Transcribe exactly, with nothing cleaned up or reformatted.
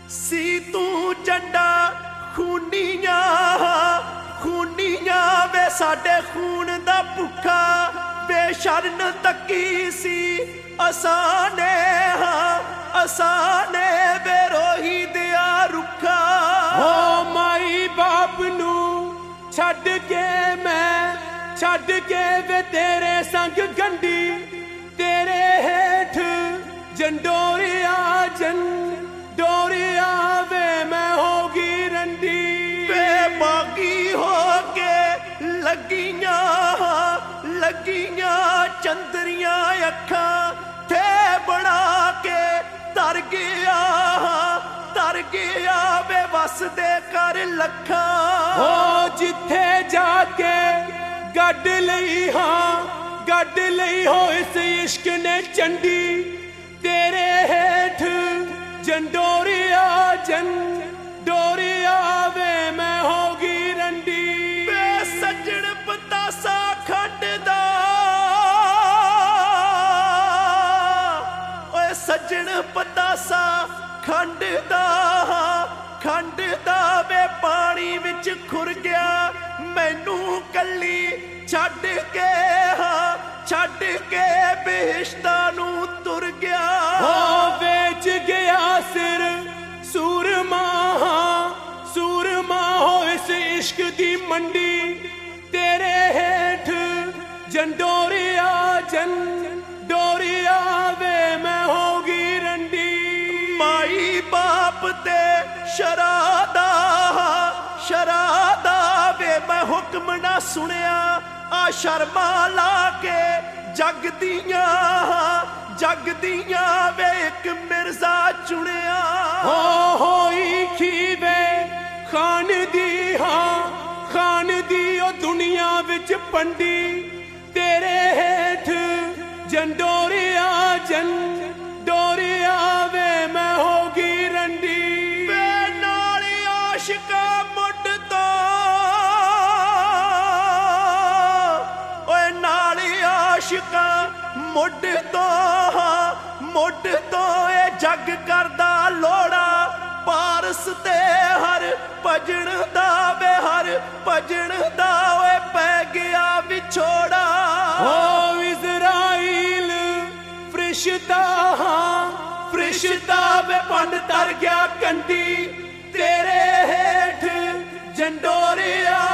सी तू चंडा खूनियां खूनियां वे साडे खून दा भुखा बेशरण तकी सी असाने असाने बेरोही दिया रुखा। हो माई बाप नू छड़ के मैं छड़ के वे तेरे संग गंडी तेरे हेठ जंडोरिया जन डोरिया वे मैं होगी रंडी। वे बागी हो के लगियां लगियां चंदरियां अखा थे बना के तर गया तर गया वे वस दे कर लखा। हो जिथे जाके गड लई हाँ गड लई हो इस इश्क ने चंडी तेरे हेठ जंडोरिया जन डोरिया वे मैं होगी रंडी। वे सज्जन पतासा खंडदा ओए सज्जन पतासा खंडदा खंडदा वे पानी विच खुर गया मैनू कली छड़ के छड़ के बेहिश्ता नू तुर गया। हो बेच गया सिर सूरमा सूरमा हो इस इश्क दी मंडी तेरे हेठ जंडोरिया जन डोरिया वे मैं होगी रंडी। माई बाप ते शरादा शरादा वे मैं हुक्म ना सुनिया आ शर्मा ला के जग दियां जग दियां वे एक मिर्जा चुनिया। हो होई खीवे खान दी हाँ खान दी ओ दुनिया विच पंडी तेरे हेठ जंडोरिया जन डोरिया वे मैं होगी रंडी। वे नाल आशिका मुड तो ओए नाल आशिका मुड तो मुड तो ए जग करदा लोड़ा पारस ते हर भजन दा वे हर भजन दा ओए पै गया विछोड़ा। हो इज़राइल फरिश्ता फरिश्ता वे पन तर गया कंडी तेरे हेठ जंडोरिया